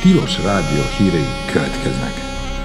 Tilos Rádió hírei következnek.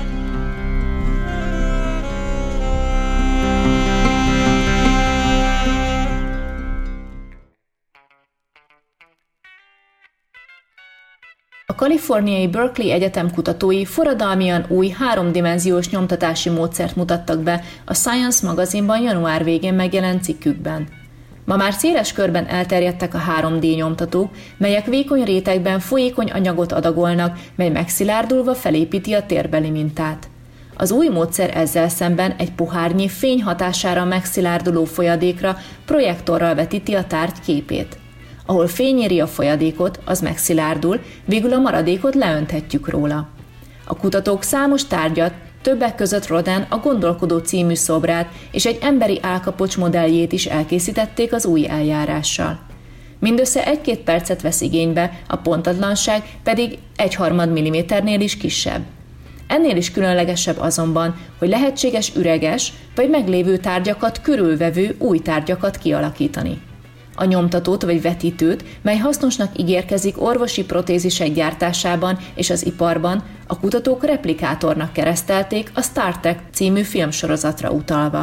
A kaliforniai Berkeley Egyetem kutatói forradalmian új 3-dimenziós nyomtatási módszert mutattak be a Science magazinban január végén megjelent cikkükben. Ma már széles körben elterjedtek a 3D nyomtatók, melyek vékony rétegben folyékony anyagot adagolnak, mely megszilárdulva felépíti a térbeli mintát. Az új módszer ezzel szemben egy pohárnyi fény hatására megszilárduló folyadékra projektorral vetíti a tárgy képét. Ahol fény éri a folyadékot, az megszilárdul, végül a maradékot leönthetjük róla. A kutatók számos tárgyat, többek között Rodin a Gondolkodó című szobrát és egy emberi állkapocs modelljét is elkészítették az új eljárással. Mindössze 1-2 percet vesz igénybe, a pontatlanság pedig 1/3 milliméternél is kisebb. Ennél is különlegesebb azonban, hogy lehetséges üreges vagy meglévő tárgyakat körülvevő új tárgyakat kialakítani. A nyomtatót vagy vetítőt, mely hasznosnak ígérkezik orvosi protézisek gyártásában és az iparban, a kutatók replikátornak keresztelték a Star Trek című filmsorozatra utalva.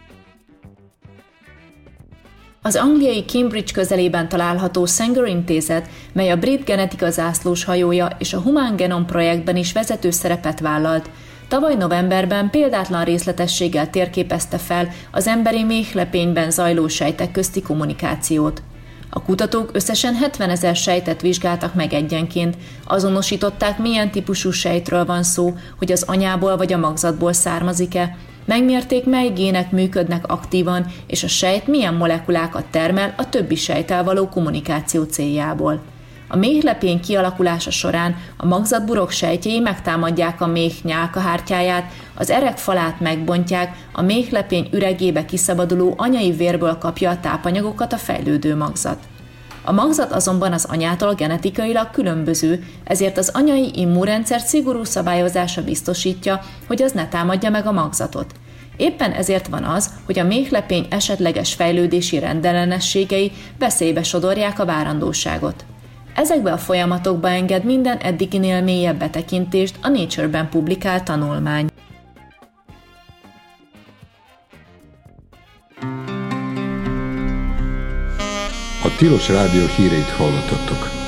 Az angliai Cambridge közelében található Sanger intézet, mely a brit genetika zászlós hajója és a Human Genome projektben is vezető szerepet vállalt, tavaly novemberben példátlan részletességgel térképezte fel az emberi méhlepényben zajló sejtek közti kommunikációt. A kutatók összesen 70 000 sejtet vizsgáltak meg egyenként, azonosították, milyen típusú sejtről van szó, hogy az anyából vagy a magzatból származik-e, megmérték, mely gének működnek aktívan, és a sejt milyen molekulákat termel a többi sejttel való kommunikáció céljából. A méhlepény kialakulása során a magzatburok sejtjei megtámadják a méh nyálkahártyáját, az erek falát megbontják, a méhlepény üregébe kiszabaduló anyai vérből kapja a tápanyagokat a fejlődő magzat. A magzat azonban az anyától genetikailag különböző, ezért az anyai immunrendszer szigorú szabályozása biztosítja, hogy az ne támadja meg a magzatot. Éppen ezért van az, hogy a méhlepény esetleges fejlődési rendellenességei veszélybe sodorják a várandóságot. Ezekbe a folyamatokba enged minden eddiginél mélyebb betekintést a Nature-ben publikált tanulmány. A Tilos Rádió híreit hallottattok.